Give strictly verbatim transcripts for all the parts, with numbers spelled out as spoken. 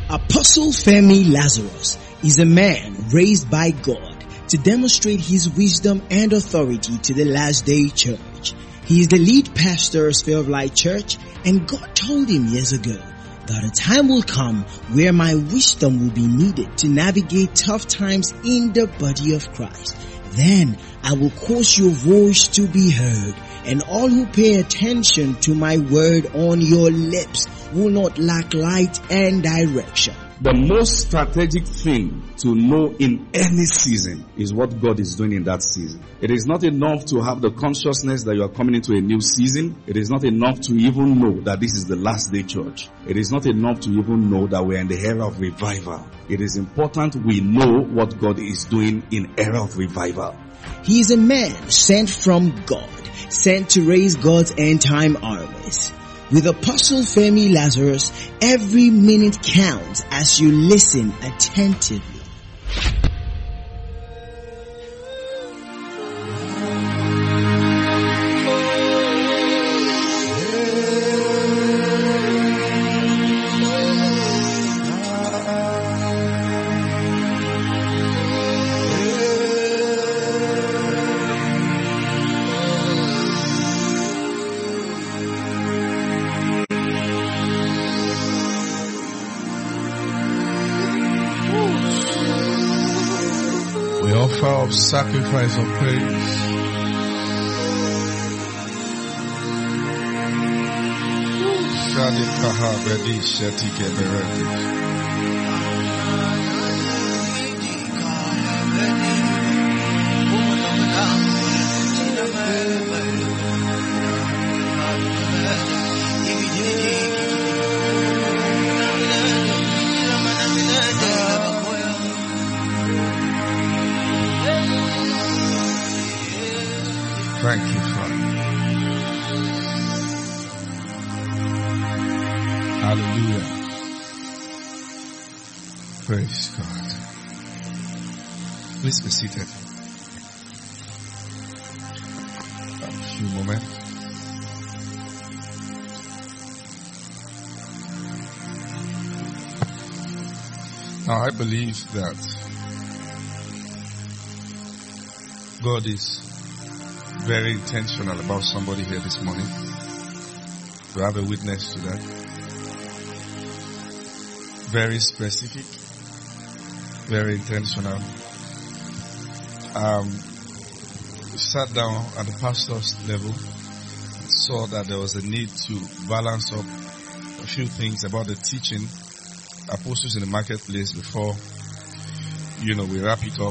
Apostle Femi Lazarus is a man raised by God to demonstrate his wisdom and authority to the last day church. He is the lead pastor of Sphere of Light Church, and God told him years ago that a time will come where my wisdom will be needed to navigate tough times in the body of Christ. Then I will cause your voice to be heard, and all who pay attention to my word on your lips will not lack light and direction. The most strategic thing to know in any season is what God is doing in that season. It is not enough to have the consciousness that you are coming into a new season. It is not enough to even know that this is the last day church. It is not enough to even know that we are in the era of revival. It is important we know what God is doing in era of revival. He is a man sent from God, sent to raise God's end time armies. With Apostle Femi Lazarus, every minute counts as you listen attentively. Of sacrifice of praise. Shadi kaha bredi shati keberedi. Thank you, Father. Hallelujah. Praise God. Please be seated. A few moments. Now I believe that God is very intentional about somebody here this morning. To have a witness to that. Very specific. Very intentional. Um, sat down at the pastor's level. Saw that there was a need to balance up a few things about the teaching apostles in the marketplace before, you know, we wrap it up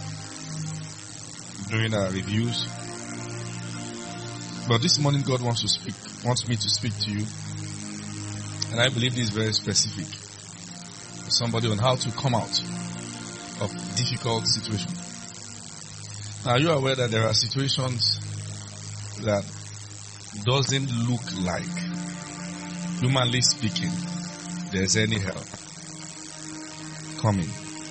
during our reviews. But this morning God wants to speak, wants me to speak to you. And I believe this is very specific. Somebody on how to come out of difficult situations. Now you are aware that there are situations that doesn't look like, humanly speaking, there's any help coming.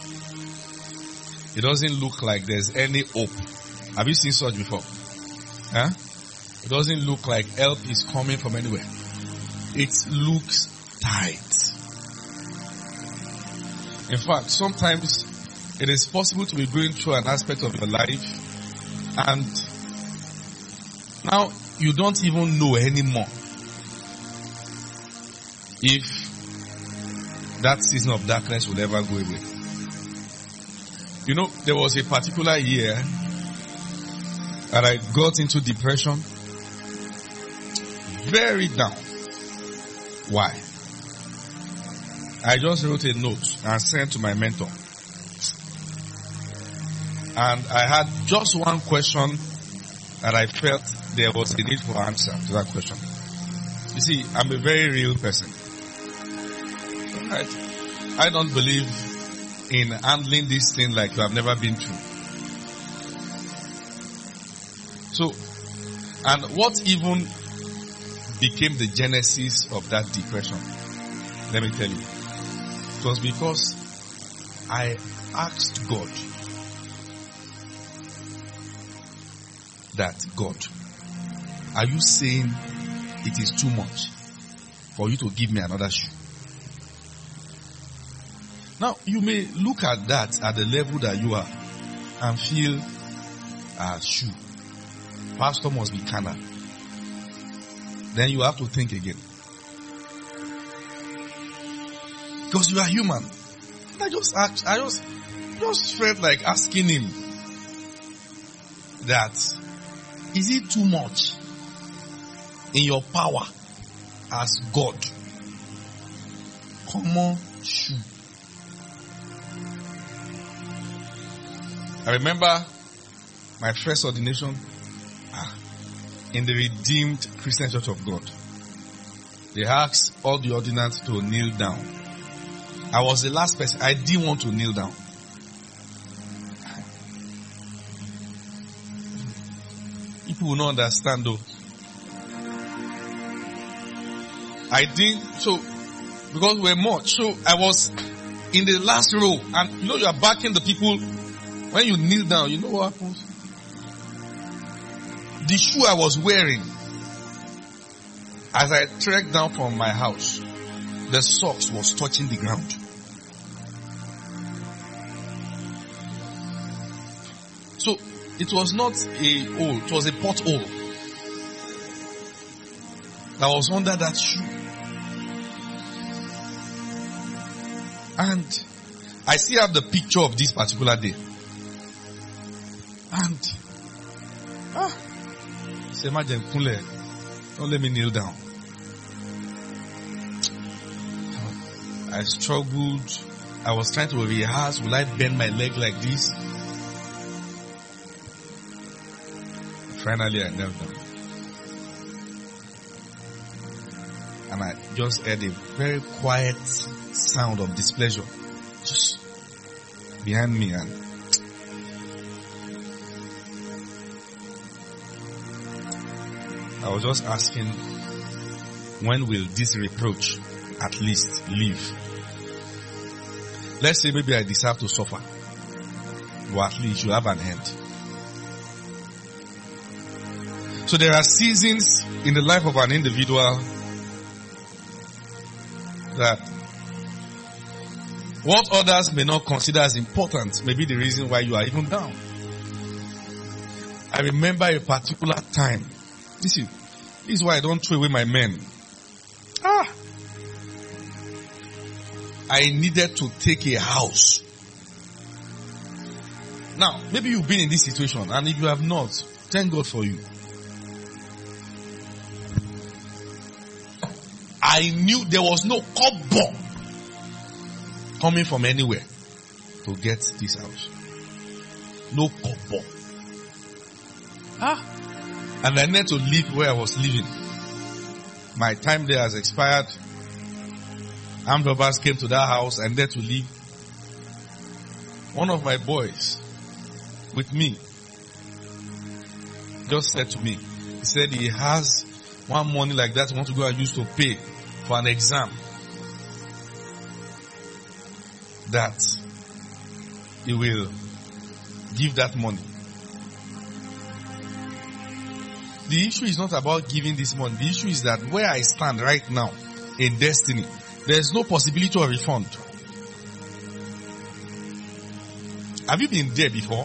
It doesn't look like there's any hope. Have you seen such before? Huh? It doesn't look like help is coming from anywhere. It looks tight. In fact, sometimes it is possible to be going through an aspect of your life and now you don't even know anymore if that season of darkness will ever go away. You know, there was a particular year that I got into depression. Very down. Why? I just wrote a note and sent to my mentor. And I had just one question that I felt there was a need for answer to that question. You see, I'm a very real person. Right? I don't believe in handling this thing like you have never been through. So, and what even became the genesis of that depression? Let me tell you. It was because I asked God that, God, are you saying it is too much for you to give me another shoe? Now, you may look at that at the level that you are and feel, ah, shoot, pastor must be carnal. Then you have to think again. Because you are human. I just asked, I just, just felt like asking him that, is it too much in your power as God? Come on, shoot. I remember my first ordination ah, in the Redeemed Christian Church of God. They asked all the ordinants to kneel down. I was the last person. I didn't want to kneel down. People will not understand though. I didn't, so, because we're much, so I was in the last row, and you know you are backing the people. When you kneel down, you know what happens? The shoe I was wearing, as I trekked down from my house, the socks was touching the ground. So, it was not a hole, it was a pothole that was under that shoe. And I still have the picture of this particular day. And, ah, say, imagine, don't let me kneel down. I struggled. I was trying to rehearse. Will I bend my leg like this? Finally, I knelt down. And I just heard a very quiet sound of displeasure just behind me, and I was just asking, when will this reproach at least leave? Let's say maybe I deserve to suffer, but at least you have an end. So there are seasons in the life of an individual that what others may not consider as important may be the reason why you are even down. I remember a particular time. This is, this is why I don't throw away my men. Ah! I needed to take a house. Now, maybe you've been in this situation, and if you have not, thank God for you. I knew there was no kobo coming from anywhere to get this house. No kobo. Ah! And I needed to leave where I was living. My time there has expired. Armed robbers came to that house and there to leave. One of my boys with me just said to me, he said he has one money like that he wants to go and use to pay for an exam. That he will give that money. The issue is not about giving this money. The issue is that where I stand right now in Destiny, there is no possibility of refund. Have you been there before?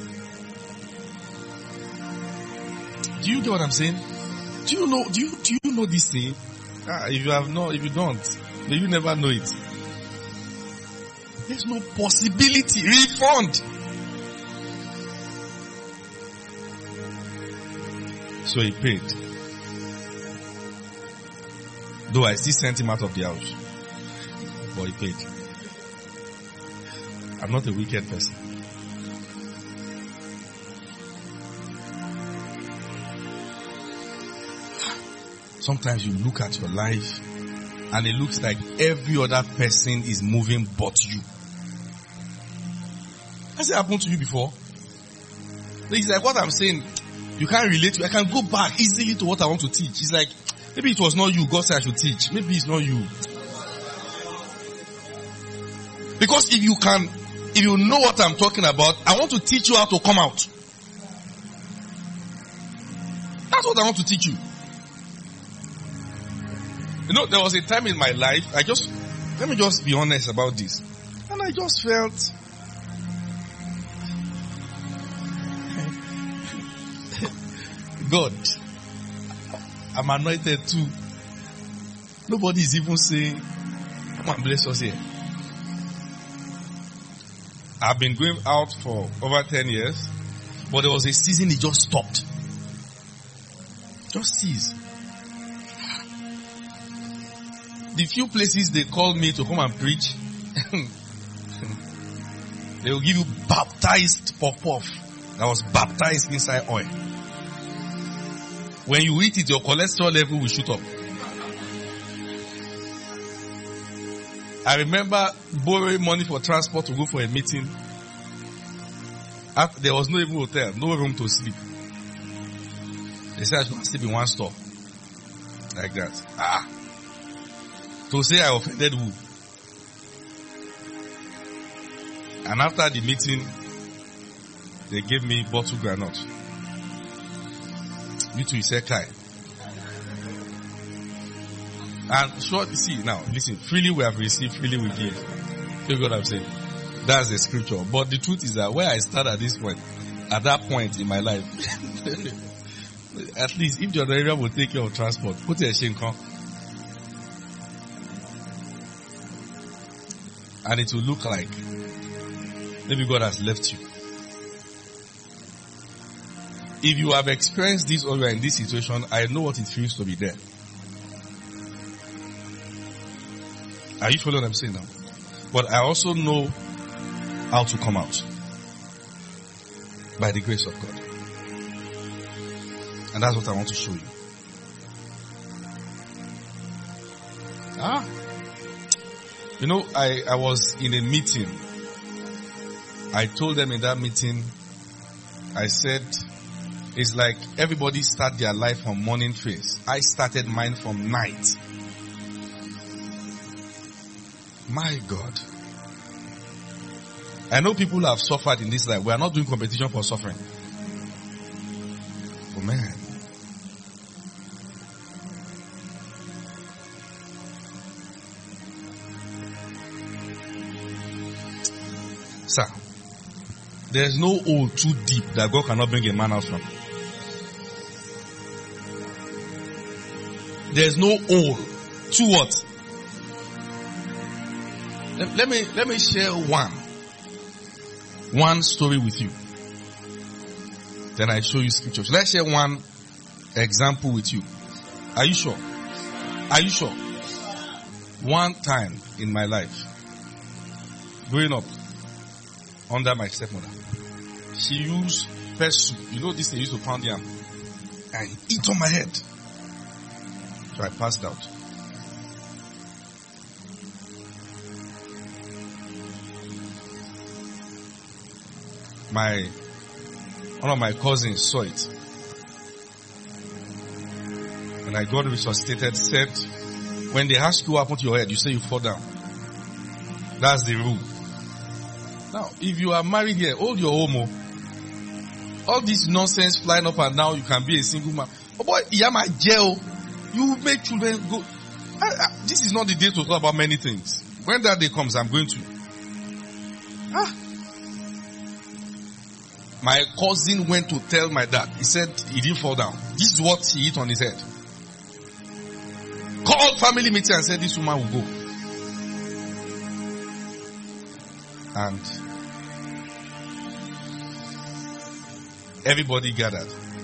Do you get what I'm saying? Do you know? Do you do you know this thing? Ah, if you have not, if you don't, then you never know it. There's no possibility refund. So he paid. Though I still sent him out of the house. But he paid. I'm not a wicked person. Sometimes you look at your life and it looks like every other person is moving but you. Has it happened to you before? It's like what I'm saying. You can't relate to. I can go back easily to what I want to teach. It's like, maybe it was not you. God said I should teach. Maybe it's not you. Because if you can, if you know what I'm talking about, I want to teach you how to come out. That's what I want to teach you. You know, there was a time in my life, I just, let me just be honest about this. And And I just felt, God, I'm anointed too. Nobody is even saying, come and bless us here. I've been going out for over ten years, but there was a season it just stopped. Just ceased. The few places they called me to come and preach, they will give you baptized puff-puff that was baptized inside oil. When you eat it, your cholesterol level will shoot up. I remember borrowing money for transport to go for a meeting. After, there was no even hotel, no room to sleep. They said I should sleep in one store. Like that. Ah. To say I offended who? And after the meeting, they gave me bottle granite. You too, he said, Kai. And sure, see now, listen, freely we have received, freely we give. Feel what I'm saying? That's the scripture. But the truth is that where I start at this point, at that point in my life, at least if your area will take care of transport, put a shinko. And it will look like maybe God has left you. If you have experienced this or you are in this situation, I know what it feels to be there. Are you following what I'm saying now? But I also know how to come out. By the grace of God. And that's what I want to show you. Ah. You know, I, I was in a meeting. I told them in that meeting, I said, it's like everybody start their life from morning phase. I started mine from night. My God. I know people have suffered in this life. We are not doing competition for suffering. Oh man. Sir, there's no hole too deep that God cannot bring a man out from. There's no hole too what? Let, let me let me share one one story with you. Then I show you scriptures. Let's share one example with you. Are you sure? Are you sure? One time in my life, growing up under my stepmother, she used pestle. You know this, they used to pound yam and eat on my head. So I passed out. My one of my cousins saw it, and I got resuscitated. Said, when they ask you what happened to your head, you say you fall down. That's the rule. Now, if you are married here, hold your homo. All this nonsense flying up and down, you can be a single man. Oh boy, yeah, my jail. You make children go. I, I, this is not the day to talk about many things. When that day comes, I'm going to. Ah. My cousin went to tell my dad. He said he didn't fall down. This is what he hit on his head. Called family meeting and said this woman will go. And everybody gathered.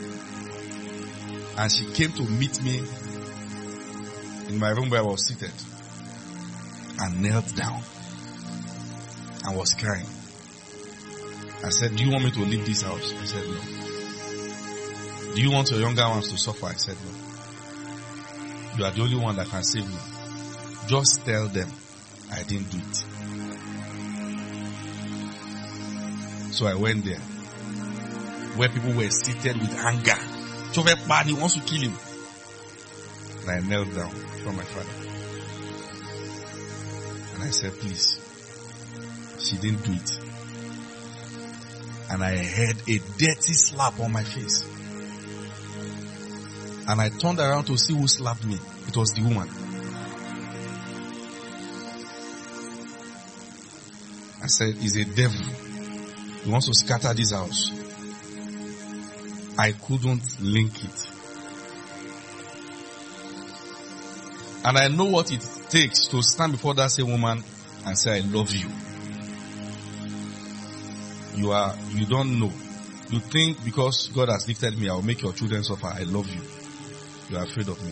And she came to meet me in my room where I was seated. And knelt down. And was crying. I said, do you want me to leave this house? I said, no. Do you want your younger ones to suffer? I said, no. You are the only one that can save me. Just tell them I didn't do it. So I went there, where people were seated with anger. He wants to kill him. And I knelt down before my father. And I said, please. She didn't do it. And I heard a dirty slap on my face. And I turned around to see who slapped me. It was the woman. I said, it's a devil. He wants to scatter this house. I couldn't link it. And I know what it takes to stand before that same woman and say, I love you. You are, you don't know. You think because God has lifted me, I will make your children suffer. I love you. You are afraid of me.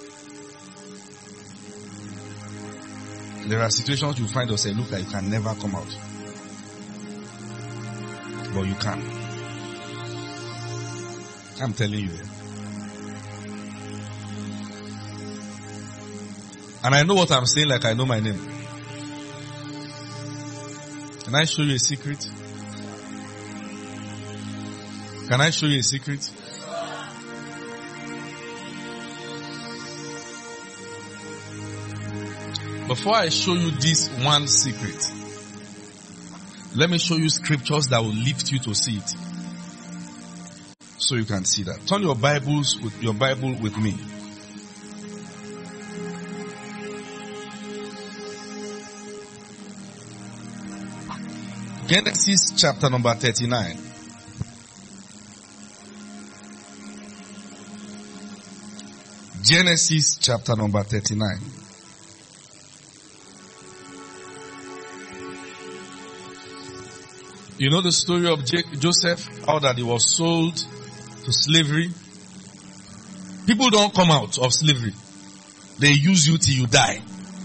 There are situations you find yourself, look like you can never come out. But you can. I'm telling you. And I know what I'm saying like I know my name. Can I show you a secret? Can I show you a secret? Before I show you this one secret, let me show you scriptures that will lift you to see it. So you can see that. Turn your Bibles with your Bible with me. Genesis chapter number thirty-nine. Genesis chapter number thirty-nine. You know the story of Joseph, how that he was sold to slavery. People don't come out of slavery. They use you till you die.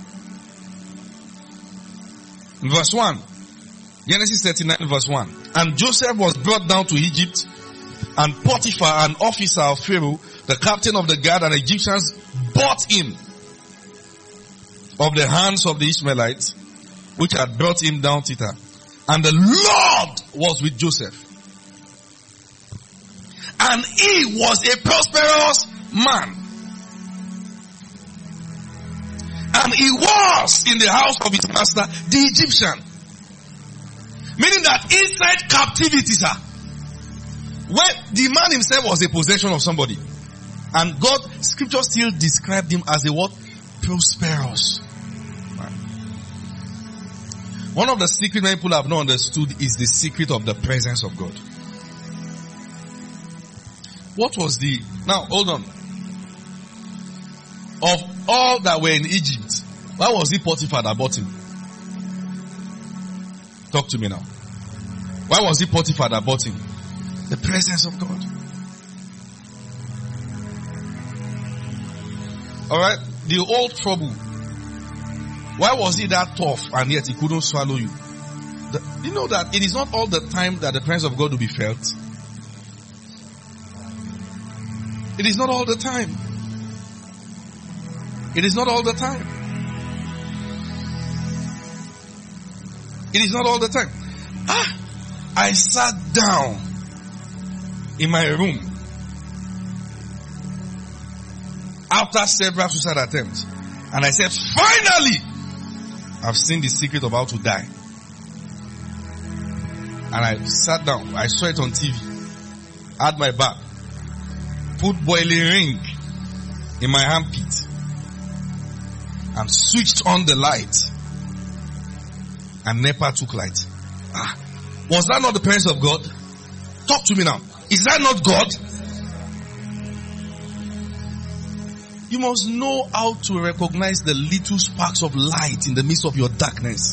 In verse one, Genesis thirty-nine verse one. And Joseph was brought down to Egypt, and Potiphar, an officer of Pharaoh, the captain of the guard, and Egyptians bought him of the hands of the Ishmaelites, which had brought him down thither. And the Lord was with Joseph. And he was a prosperous man. And he was in the house of his master, the Egyptian. Meaning that inside captivity, sir, when the man himself was a possession of somebody, and God, scripture still described him as a what? Prosperous man. One of the secrets many people have not understood is the secret of the presence of God. What was the, now hold on. Of all that were in Egypt, why was it Potiphar that bought him? Talk to me now. Why was it Potiphar that bought him? The presence of God. Alright, the old trouble. Why was he that tough and yet he couldn't swallow you? The, you know that it is not all the time that the presence of God will be felt. It is not all the time. It is not all the time. It is not all the time. Ah, I sat down in my room after several suicide attempts, and I said, finally, I've seen the secret of how to die. And I sat down. I saw it on T V. Had my back. Put boiling ring in my armpit. And switched on the light. And NEPA took light. Ah, was that not the presence of God? Talk to me now. Is that not God? You must know how to recognize the little sparks of light in the midst of your darkness.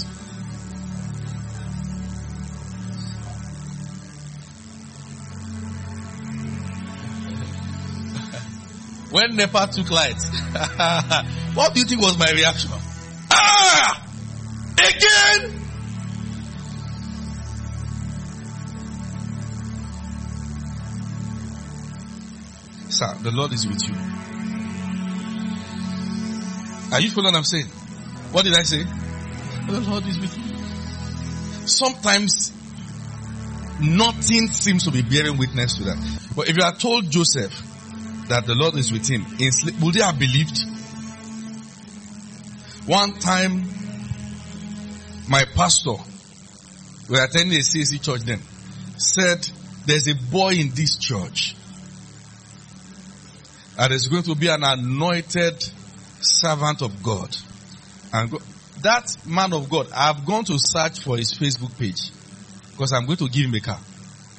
When NEPA took light, what do you think was my reaction? Ah! Again! Sir, the Lord is with you. Are you following what I'm saying? What did I say? The Lord is with you. Sometimes nothing seems to be bearing witness to that. But if you are told Joseph that the Lord is with him, in sleep, would they have believed? One time, my pastor, we were attending a C A C church then, said, there's a boy in this church, and there's going to be an anointed servant of God. And that man of God, I've gone to search for his Facebook page because I'm going to give him a car.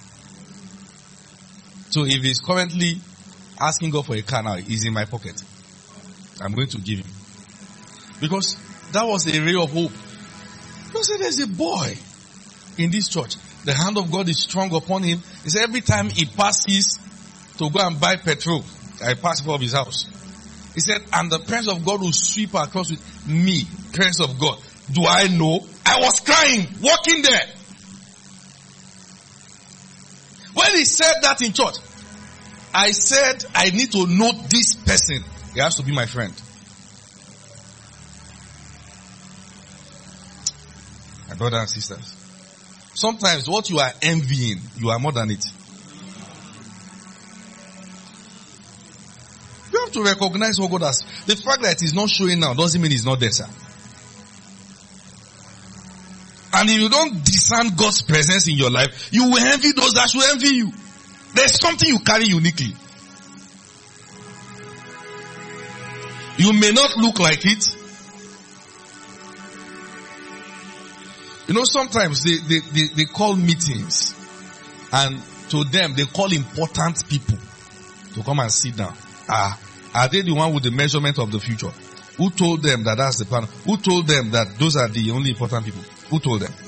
So if he's currently asking God for a car now, he's in my pocket. I'm going to give him. Because that was a ray of hope. Because there's a boy in this church. The hand of God is strong upon him. He said every time he passes to go and buy petrol, I pass before his house. He said, and the presence of God will sweep across with me. Presence of God. Do I know? I was crying, walking there. When he said that in church, I said, I need to know this person. He has to be my friend. My brothers and sisters. Sometimes what you are envying, you are more than it. You have to recognize what God has. The fact that it is not showing now doesn't mean it's not there, sir. And if you don't discern God's presence in your life, you will envy those that should envy you. There's something you carry uniquely. You may not look like it. You know, sometimes they, they, they, they call meetings, and to them they call important people to come and sit down. Ah, are they the one with the measurement of the future? Who told them that that's the plan? Who told them that those are the only important people? Who told them?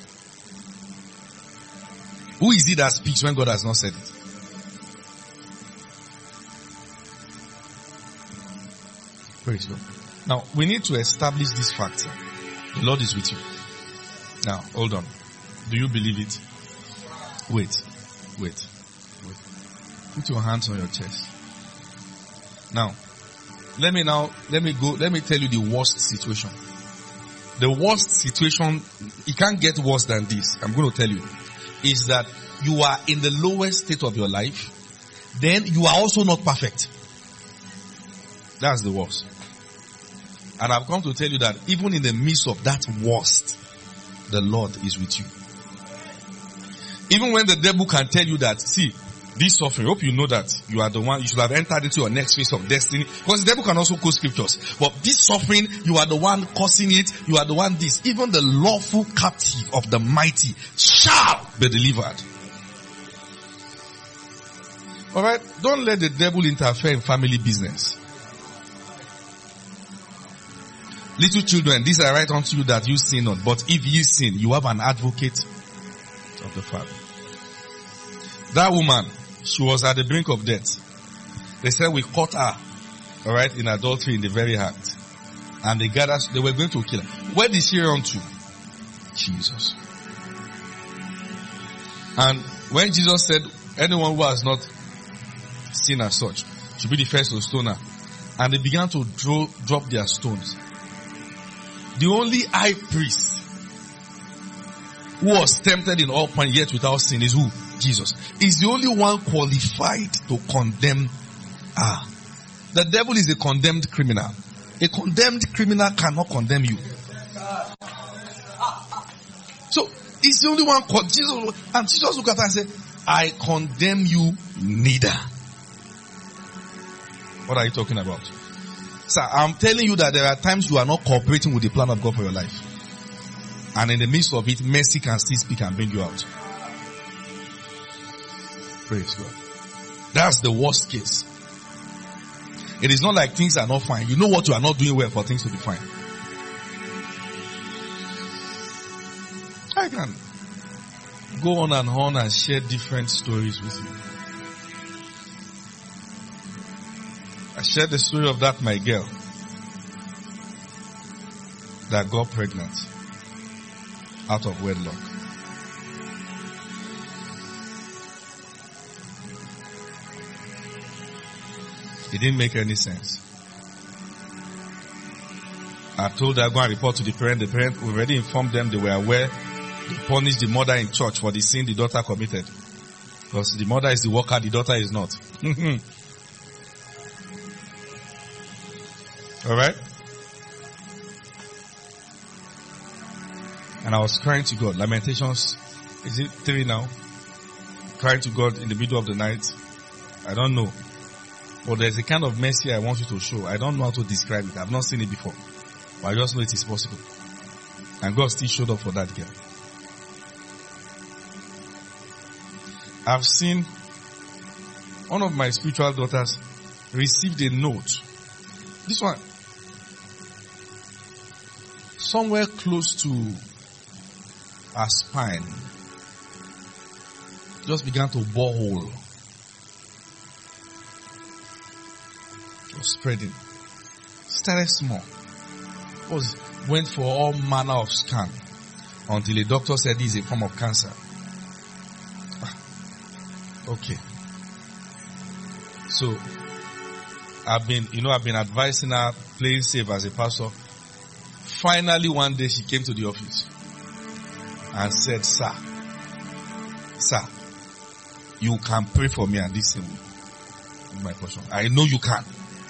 Who is it that speaks when God has not said it? Praise God. Now, we need to establish this fact. Sir. The Lord is with you. Now, hold on. Do you believe it? Wait. Wait. Wait. Put your hands on your chest. Now, let me now, let me go, let me tell you the worst situation. The worst situation, it can't get worse than this. I'm going to tell you. Is that you are in the lowest state of your life. Then you are also not perfect. That's the worst. And I've come to tell you that even in the midst of that worst, the Lord is with you. Even when the devil can tell you that, see, this suffering, I hope you know that you are the one, you should have entered into your next phase of destiny. Because the devil can also quote scriptures. But this suffering, you are the one causing it, you are the one this. Even the lawful captive of the mighty shall be delivered. Alright? Don't let the devil interfere in family business. Little children, these I write unto you that you sin not. But if you sin, you have an advocate of the Father. That woman, she was at the brink of death. They said we caught her, alright, in adultery in the very act. And they gathered, they were going to kill her. Where did she run to? Jesus. And when Jesus said, anyone who has not sinned as such should be the first to stone her. And they began to draw, drop their stones. The only high priest who was tempted in all points yet without sin is who? Jesus. Is the only one qualified to condemn her. The devil is a condemned criminal. A condemned criminal cannot condemn you. So, he's the only one called Jesus. And Jesus looked at her and said, I condemn you neither. What are you talking about? Sir, I'm telling you that there are times you are not cooperating with the plan of God for your life. And in the midst of it, mercy can still speak and bring you out. Praise God. That's the worst case. It is not like things are not fine. You know what you are not doing well for things to be fine. I can go on and on and share different stories with you. I shared the story of that my girl that got pregnant out of wedlock. It didn't make any sense. I told her, go and report to the parent. The parent already informed them, they were aware. They punished the mother in church for the sin the daughter committed. Because the mother is the worker, the daughter is not. Alright? And I was crying to God. Lamentations, is it three now? Crying to God in the middle of the night. I don't know. But there's a kind of mercy I want you to show. I don't know how to describe it. I've not seen it before. But I just know it is possible. And God still showed up for that girl. I've seen one of my spiritual daughters received a note. This one. Somewhere close to her spine. Just began to bore hole. It was spreading. Started small. Was went for all manner of scan until a doctor said this is a form of cancer. Okay. So I've been, you know, I've been advising her, playing safe as a pastor. Finally, one day she came to the office and said, "Sir, sir, you can pray for me and this thing is my portion. I know you can."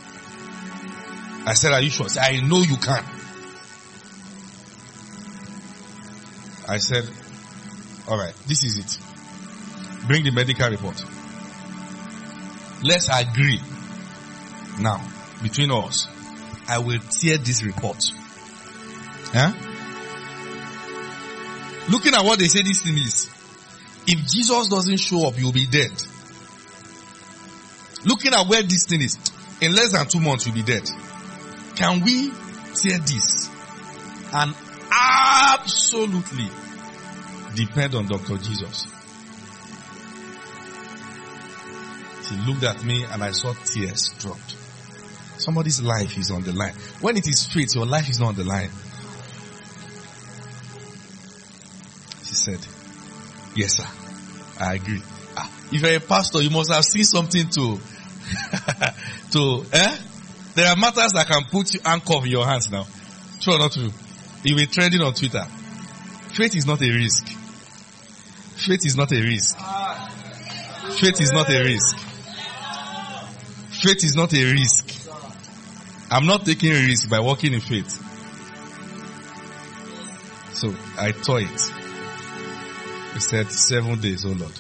I said, "Are you sure?" She said, "I know you can." I said, "All right, this is it. Bring the medical report. Let's agree now between us. I will tear this report." Huh? Looking at what they say this thing is, if Jesus doesn't show up, you'll be dead. Looking at where this thing is, in less than two months you'll be dead. Can we tear this and absolutely depend on Doctor Jesus? She looked at me and I saw tears dropped. Somebody's life is on the line. When it is faith, your life is not on the line. She said, "Yes, sir. I agree." Ah, if you're a pastor, you must have seen something to, to, eh? There are matters that can put you handcuff in your hands now. True or not true? You'll be trending on Twitter. Faith is not a risk. Faith is not a risk. Faith is not a risk. Faith is not a risk. I'm not taking a risk by walking in faith. So I tore it. He said, seven days, oh Lord.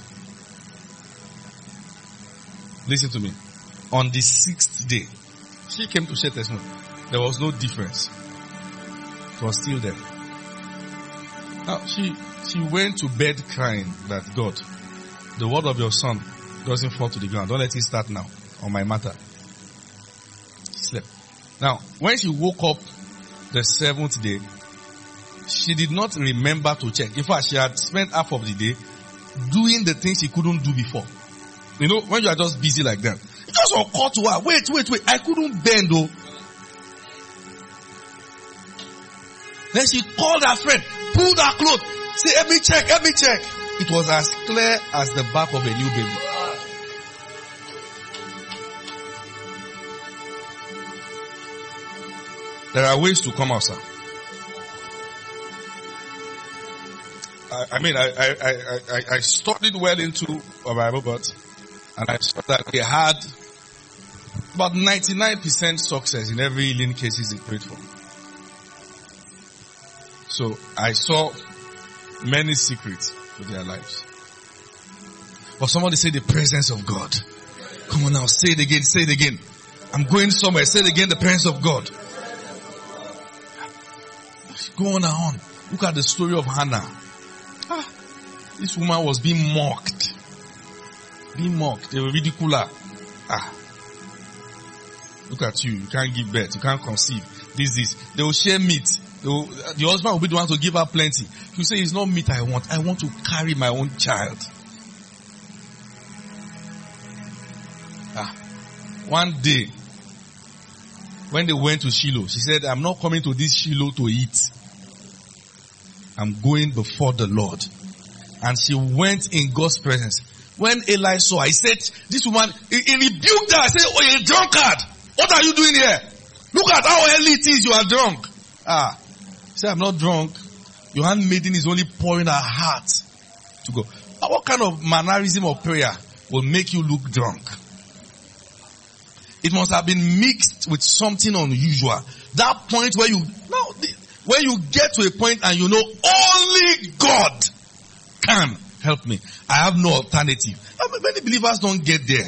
Listen to me. On the sixth day, she came to share testimony. There was no difference. It was still there. Now, she, she went to bed crying that, "God, the word of your son doesn't fall to the ground. Don't let it start now on my matter." She slept. Now, when she woke up the seventh day, she did not remember to check. In fact, she had spent half of the day doing the things she couldn't do before. You know, when you are just busy like that, it just occurred to her, wait, wait, wait, I couldn't bend though. Then she called her friend, pulled her clothes, say, "Help me check, help me check." It was as clear as the back of a new baby. There are ways to come out, sir. I, I mean, I, I, I, I, I studied well into a Bible, but, and I saw that they had about ninety-nine percent success in every healing cases they prayed for. So I saw many secrets to their lives. But somebody say the presence of God. Come on now, say it again, say it again. I'm going somewhere, say it again, the presence of God. Go on and on. Look at the story of Hannah. Ah, this woman was being mocked. Being mocked. They were ridiculed her. Ah. Look at you. You can't give birth. You can't conceive. This, this. They will share meat. They will, the husband will be the one to give her plenty. You say, "It's not meat I want. I want to carry my own child." Ah. One day, when they went to Shiloh, she said, "I'm not coming to this Shiloh to eat. I'm going before the Lord." And she went in God's presence. When Eli saw her, he said, this woman, he, he rebuked her. He said, "Oh, you're a drunkard. What are you doing here? Look at how early it is. You are drunk." Ah. He said, "I'm not drunk. Your handmaiden is only pouring her heart to go." What kind of mannerism of prayer will make you look drunk? It must have been mixed with something unusual. That point where you, no, when you get to a point and you know only God can help me. I have no alternative. I mean, many believers don't get there.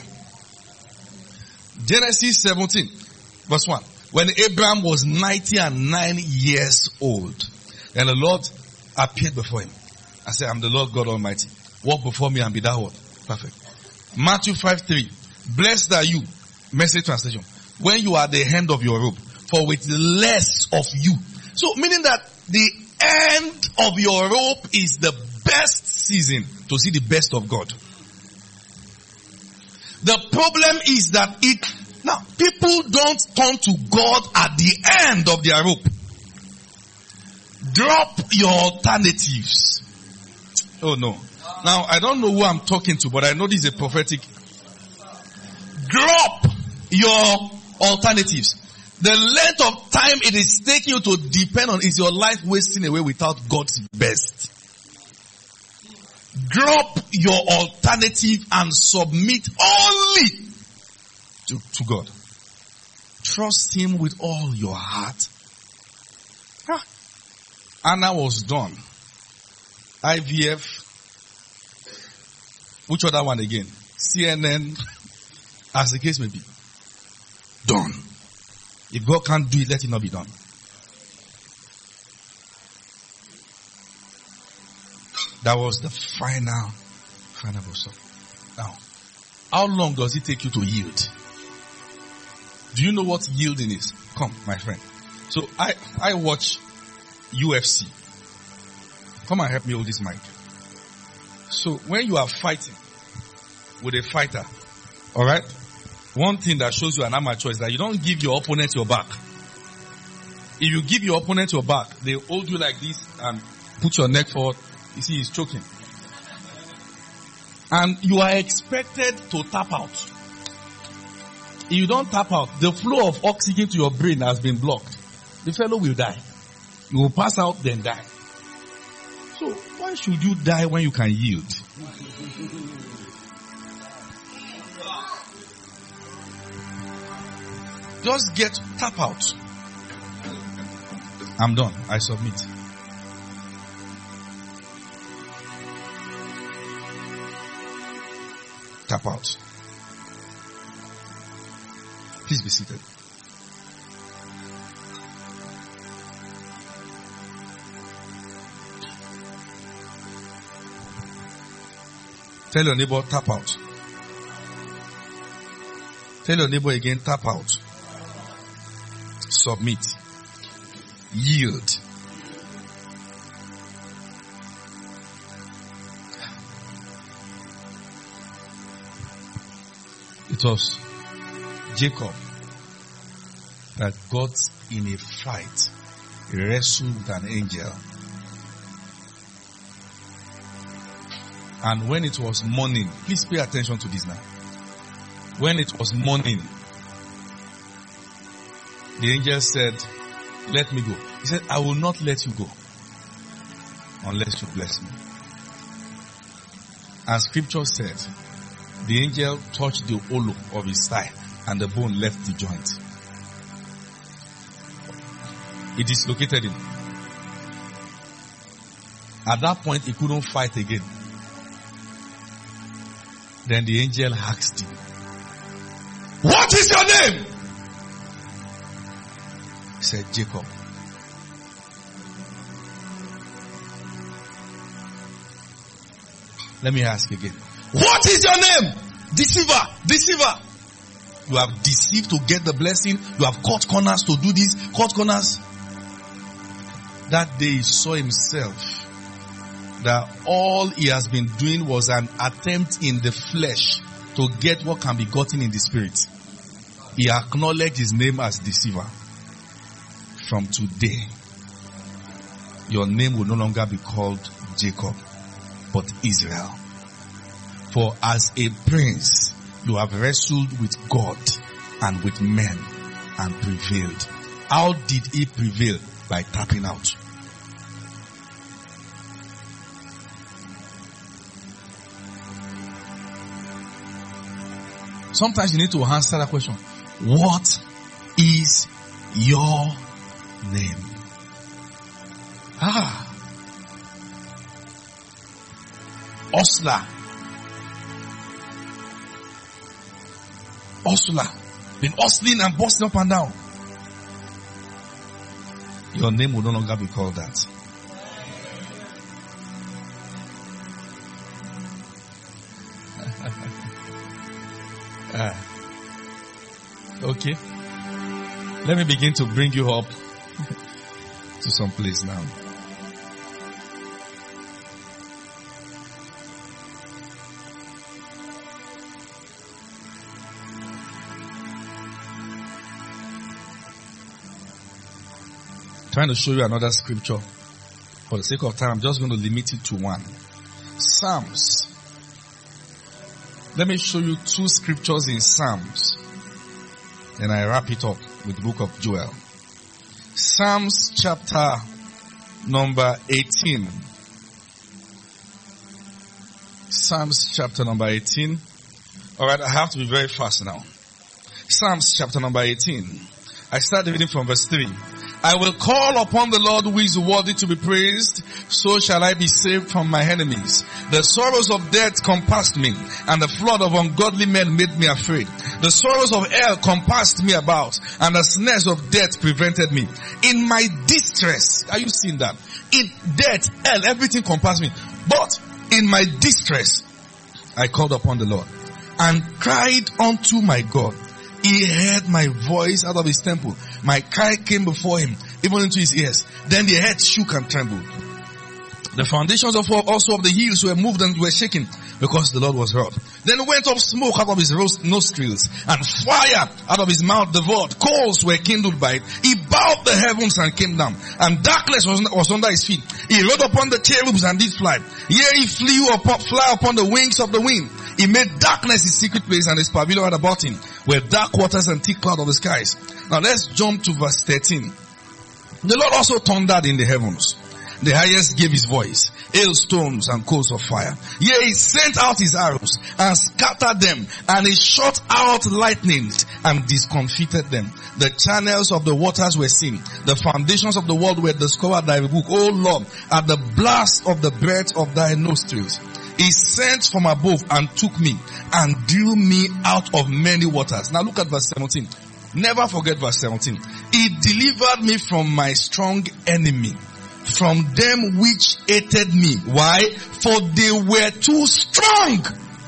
Genesis seventeen, verse one. When Abraham was ninety and nine years old, And the Lord appeared before him. I said, I'm the Lord God Almighty. Walk before me and be that what? Perfect. Matthew five three. Blessed are you. Message translation. When you are the hand of your robe. For with less of you. So meaning that the end of your rope is the best season to see the best of God. The problem is that it, now people don't turn to God at the end of their rope. Drop your alternatives. Oh no. Now I don't know who I'm talking to, but I know this is a prophetic. Drop your alternatives. The length of time it is taking you to depend on is your life wasting away without God's best. Drop your alternative and submit only to, to God. Trust Him with all your heart. Huh. Anna was done. I V F. Which other one again? C N N. As the case may be. Done. If God can't do it, let it not be done. That was the final, final stop. Now, how long does it take you to yield? Do you know what yielding is? Come, my friend. So I, I watch U F C. Come and help me hold this mic. So when you are fighting with a fighter, alright? One thing that shows you an amateur is that you don't give your opponent your back. If you give your opponent your back, they hold you like this and put your neck forward. You see, he's choking. And you are expected to tap out. If you don't tap out, the flow of oxygen to your brain has been blocked. The fellow will die. You will pass out, then die. So, why should you die when you can yield? Just get tap out. I'm done. I submit. Tap out. Please be seated. Tell your neighbor, tap out. Tell your neighbor again, tap out. Submit. Yield. It was Jacob that got in a fight, wrestled with an angel. And when it was morning, please pay attention to this now. When it was morning, the angel said, let me go. He said, I will not let you go unless you bless me. And scripture said, the angel touched the hollow of his thigh and the bone left the joint. It dislocated him. At that point, he couldn't fight again. Then the angel asked him, what is your name? He said, Jacob. Let me ask again. What is your name? Deceiver, deceiver. You have deceived to get the blessing. You have cut corners to do this, cut corners. That day he saw himself that all he has been doing was an attempt in the flesh to get what can be gotten in the spirit. He acknowledged his name as deceiver. From today, your name will no longer be called Jacob, but Israel. For as a prince, you have wrestled with God and with men and prevailed. How did he prevail? By tapping out. Sometimes you need to answer that question. What is your name? Ah. Hustler. Hustler. Been hustling and busting up and down. Your name will no longer be called that. Ah. Okay. Let me begin to bring you up to some place now. Trying to show you another scripture. For the sake of time, I'm just going to limit it to one. Psalms. Let me show you two scriptures in Psalms. And I wrap it up with the book of Joel. Psalms chapter number eighteen. Psalms chapter number eighteen. Alright, I have to be very fast now. Psalms chapter number eighteen. I start reading from verse three. I will call upon the Lord who is worthy to be praised, so shall I be saved from my enemies. The sorrows of death compassed me, and the flood of ungodly men made me afraid. The sorrows of hell compassed me about, and the snares of death prevented me. In my distress, are you seeing that? In death, hell, everything compassed me. But in my distress, I called upon the Lord, and cried unto my God. He heard my voice out of his temple. My cry came before him, even into his ears. Then the earth shook and trembled. The foundations of also of the hills were moved and were shaken, because the Lord was wroth. Then went up smoke out of his nostrils, and fire out of his mouth devoured. Coals were kindled by it. He bowed the heavens and came down, and darkness was, was under his feet. He rode upon the cherubs and did fly. Yea, he flew upon, fly upon the wings of the wind. He made darkness his secret place, and his pavilion round about him were dark waters and thick cloud of the skies. Now let's jump to verse thirteen. The Lord also thundered in the heavens. The highest gave his voice, hailstones and coals of fire. Yea, he sent out his arrows and scattered them, and he shot out lightnings and discomfited them. The channels of the waters were seen. The foundations of the world were discovered by the book. O Lord, at the blast of the breath of thy nostrils, he sent from above and took me and drew me out of many waters. Now look at verse seventeen. Never forget verse seventeen. He delivered me from my strong enemy, from them which hated me. Why? For they were too strong.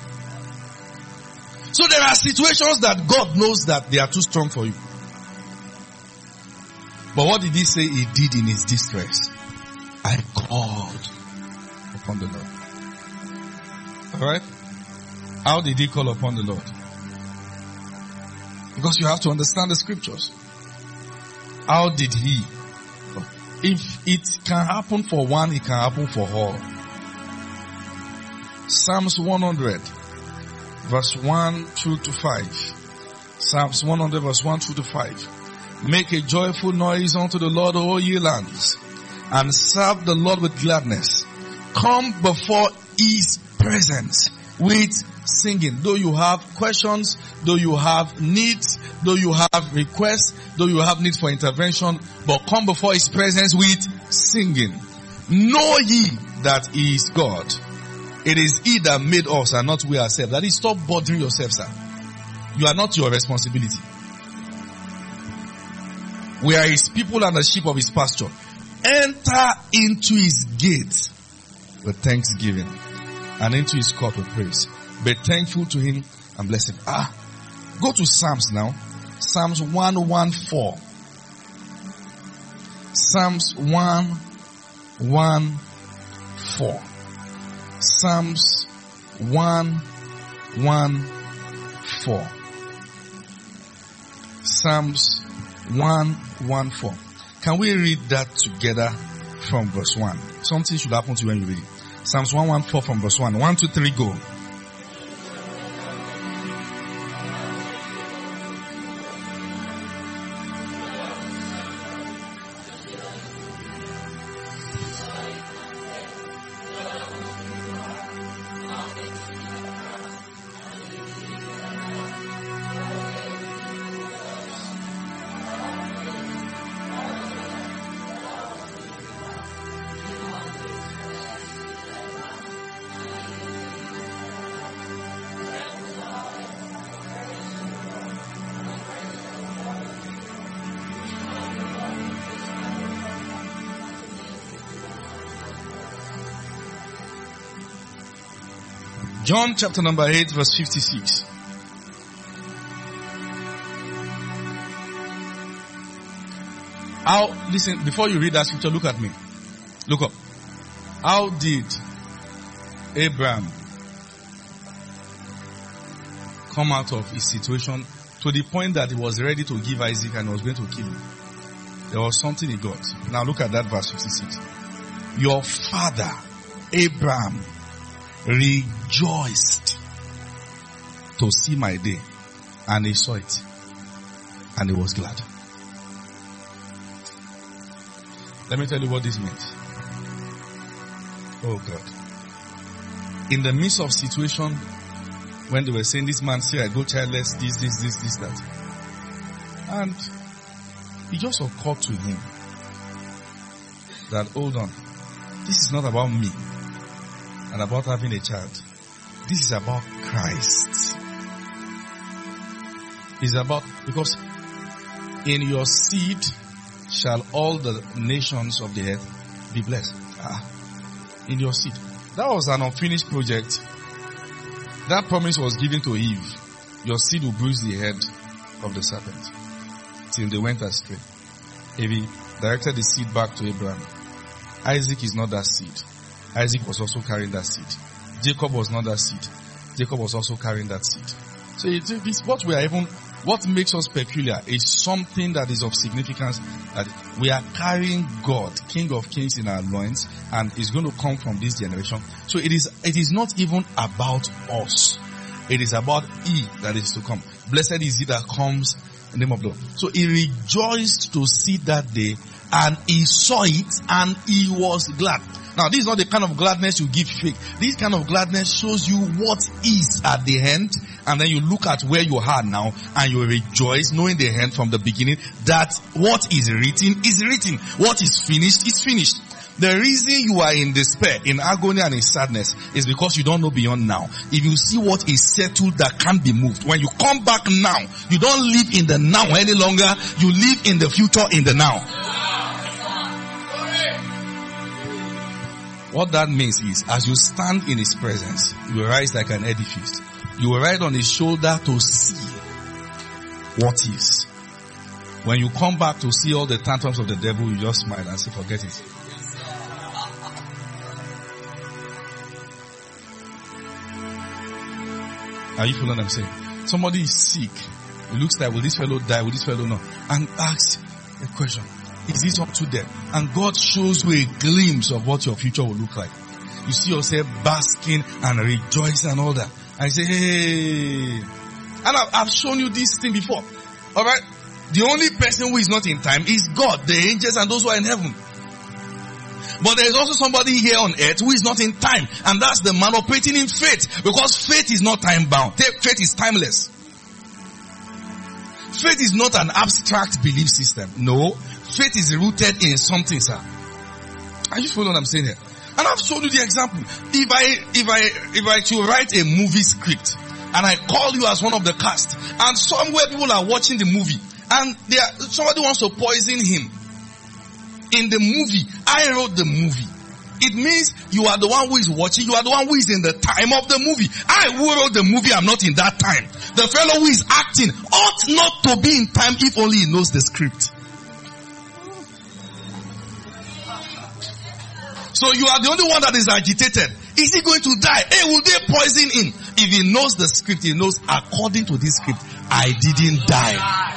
So there are situations that God knows that they are too strong for you. But what did he say he did in his distress? I called upon the Lord. Alright? How did he call upon the Lord? Because you have to understand the scriptures. How did he? If it can happen for one, it can happen for all. Psalms one hundred, verse one through to five. Psalms one hundred, verse one through to five. Make a joyful noise unto the Lord, O ye lands, and serve the Lord with gladness. Come before his presence with singing. Though you have questions, though you have needs, though you have requests, though you have need for intervention, but come before his presence with singing. Know ye that he is God. It is he that made us and not we ourselves. That is, stop bothering yourself, sir. You are not your responsibility. We are his people and the sheep of his pasture. Enter into his gates with thanksgiving and into his court with praise. Be thankful to him and bless him. Ah, go to Psalms now. Psalms one fourteen. Psalms one fourteen. Psalms one fourteen. Psalms one fourteen. Can we read that together from verse one? Something should happen to you when you read it. Psalms one fourteen from verse one. One, two, three, go. John chapter number eight verse fifty-six. How, listen, before you read that scripture, look at me. Look up. How did Abraham come out of his situation to the point that he was ready to give Isaac and was going to kill him? There was something he got. Now look at that verse fifty-six. Your father, Abraham, rejoiced to see my day, and he saw it, and he was glad. Let me tell you what this means. Oh God. In the midst of situation, when they were saying, this man say I go childless, this, this, this, this, that. And it just occurred to him that, hold on, this is not about me and about having a child. This is about Christ. It's about, because in your seed shall all the nations of the earth be blessed. Ah, in your seed. That was an unfinished project. That promise was given to Eve. Your seed will bruise the head of the serpent. Till they went astray. Eve directed the seed back to Abraham. Isaac is not that seed. Isaac was also carrying that seed. Jacob was not that seed. Jacob was also carrying that seed. So it's, it's what we are even, what makes us peculiar is something that is of significance, that we are carrying God, King of Kings, in our loins, and is going to come from this generation. So it is, it is not even about us. It is about He that is to come. Blessed is He that comes in the name of the Lord. So he rejoiced to see that day, and he saw it, and he was glad. Now, this is not the kind of gladness you give fake. This kind of gladness shows you what is at the end, and then you look at where you are now, and you rejoice, knowing the end from the beginning, that what is written is written. What is finished is finished. The reason you are in despair, in agony, and in sadness is because you don't know beyond now. If you see what is settled that can't be moved, when you come back now, you don't live in the now any longer. You live in the future in the now. What that means is, as you stand in His presence, you rise like an edifice. You will ride on His shoulder to see what is. When you come back to see all the tantrums of the devil, you just smile and say, forget it. Are you following what I'm saying? Somebody is sick. It looks like, will this fellow die? Will this fellow not? And ask a question. Is this up to them? And God shows you a glimpse of what your future will look like. You see yourself basking and rejoicing and all that. I say, hey. And I've, I've shown you this thing before. Alright? The only person who is not in time is God, the angels and those who are in heaven. But there is also somebody here on earth who is not in time. And that's the man operating in faith. Because faith is not time bound. Faith is timeless. Faith is not an abstract belief system. No. Faith is rooted in something, sir. Are you following what I'm saying here? And I've shown you the example. If I, if I, if I to write a movie script, and I call you as one of the cast, and somewhere people are watching the movie, and they are, somebody wants to poison him. In the movie, I wrote the movie. It means you are the one who is watching, you are the one who is in the time of the movie. I who wrote the movie, I'm not in that time. The fellow who is acting ought not to be in time if only he knows the script. So you are the only one that is agitated. Is he going to die? Hey, will they poison him? If he knows the script, he knows according to this script, I didn't die.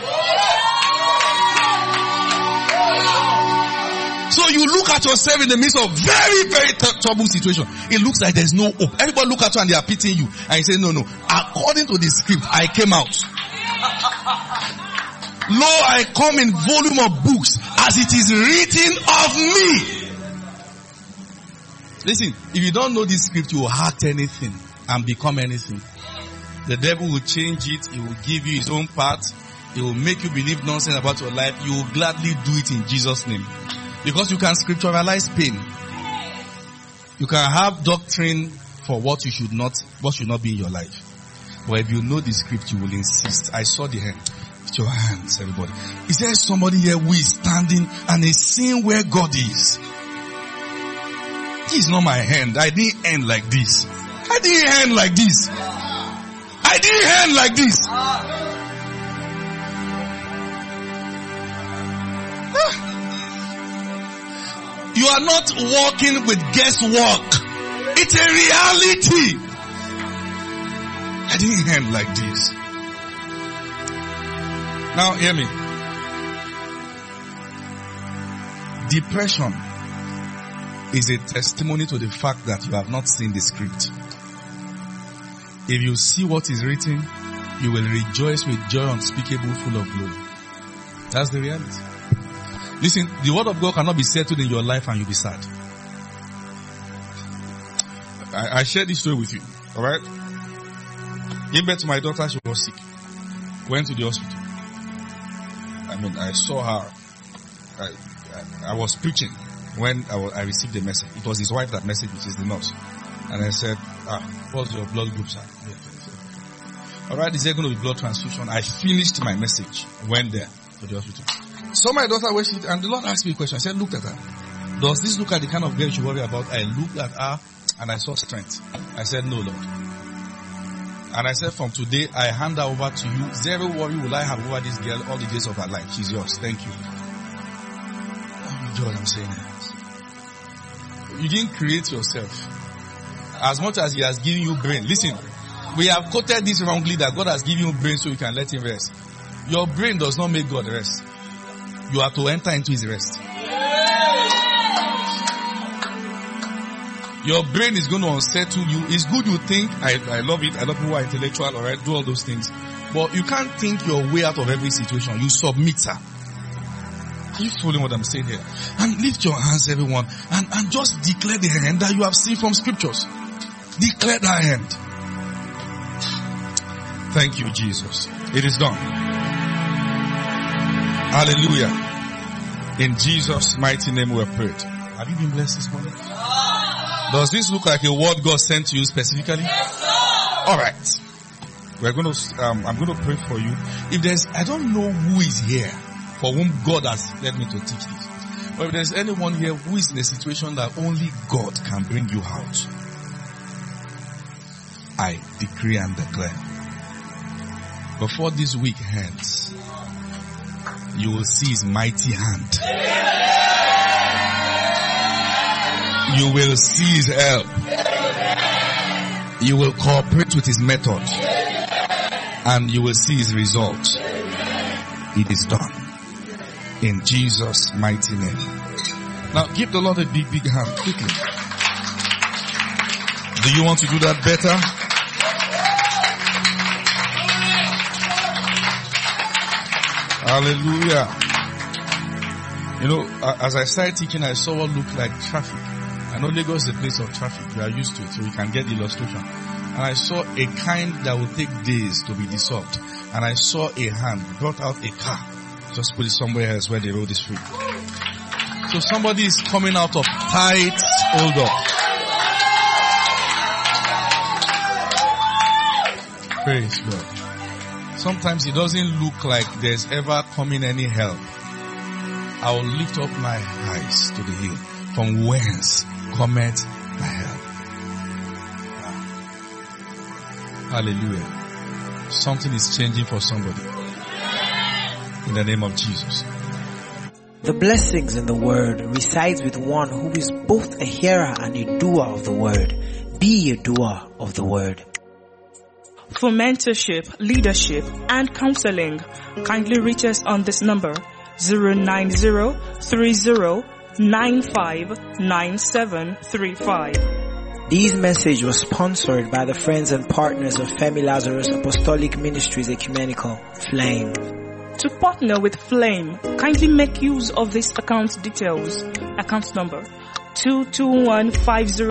So you look at yourself in the midst of very, very t- troubled situation. It looks like there's no hope. Everybody look at you and they are pitying you. And you say, no, no. According to the script, I came out. Lo, I come in volume of books as it is written of me. Listen, if you don't know this script, you will hurt anything and become anything. The devil will change it. He will give you his own part. He will make you believe nonsense about your life. You will gladly do it in Jesus' name. Because you can scripturalize pain. You can have doctrine for what you should not, what should not be in your life. But if you know the script, you will insist. I saw the hand. It's your hands, everybody. Is there somebody here who is standing and is seeing where God is? This is not my hand. I didn't end like this. I didn't end like this. I didn't end like this. Ah. You are not walking with guesswork. It's a reality. I didn't end like this. Now hear me. Depression is a testimony to the fact that you have not seen the script. If you see what is written, you will rejoice with joy unspeakable, full of glory. That's the reality. Listen, the word of God cannot be settled in your life and you'll be sad. I, I shared this story with you. Alright? Gave birth to my daughter, she was sick. Went to the hospital. I mean, I saw her. I, I, I was preaching when I, was, I received the message. It was his wife that messaged, which is the nurse. And I said, ah, what's your blood group, sir? Yeah. Alright, is there going to be blood transfusion? I finished my message. Went there to the hospital. Saw my daughter where she, and the Lord asked me a question. I said, look at her. Does this look at the kind of girl you should worry about? I looked at her and I saw strength. I said, no, Lord. And I said, from today, I hand her over to you. Zero worry will I have over this girl all the days of her life. She's yours. Thank you. Oh, you know what I'm saying? You didn't create yourself. As much as he has given you brain. Listen, we have quoted this wrongly that God has given you brain so you can let him rest. Your brain does not make God rest. You have to enter into his rest. Your brain is going to unsettle you. It's good you think. I, I love it. I love people who are intellectual, alright, do all those things. But you can't think your way out of every situation. You submit, sir. Are you following what I'm saying here? And lift your hands, everyone, and, and just declare the hand that you have seen from scriptures. Declare that hand. Thank you, Jesus. It is done. Hallelujah. In Jesus' mighty name we have prayed. Have you been blessed this morning? Does this look like a word God sent to you specifically? Yes, sir. Alright. We're going to, um, I'm going to pray for you. If there's, I don't know who is here for whom God has led me to teach this. But if there's anyone here who is in a situation that only God can bring you out, I decree and declare, before this week ends, you will see his mighty hand. You will see his help. You will cooperate with his method. And you will see his result. It is done. In Jesus' mighty name. Now give the Lord a big, big hand quickly. Do you want to do that better? Hallelujah. You know, as I started teaching, I saw what looked like traffic. I know Lagos is a place of traffic. We are used to it, so we can get the illustration. And I saw a kind that will take days to be dissolved. And I saw a hand brought out a car. Just put it somewhere else where the road is free. So somebody is coming out of tight hold up. Praise God. Sometimes it doesn't look like there's ever coming any help. I will lift up my eyes to the hill. From whence cometh my help? Hallelujah. Something is changing for somebody. In the name of Jesus. The blessings in the word resides with one who is both a hearer and a doer of the word. Be a doer of the word. For mentorship, leadership, and counseling, kindly reach us on this number zero nine zero three zero nine five nine seven three five. This message was sponsored by the friends and partners of Femi Lazarus Apostolic Ministries Ecumenical, Flame. To partner with Flame, kindly make use of this account details. Account number two two one five zero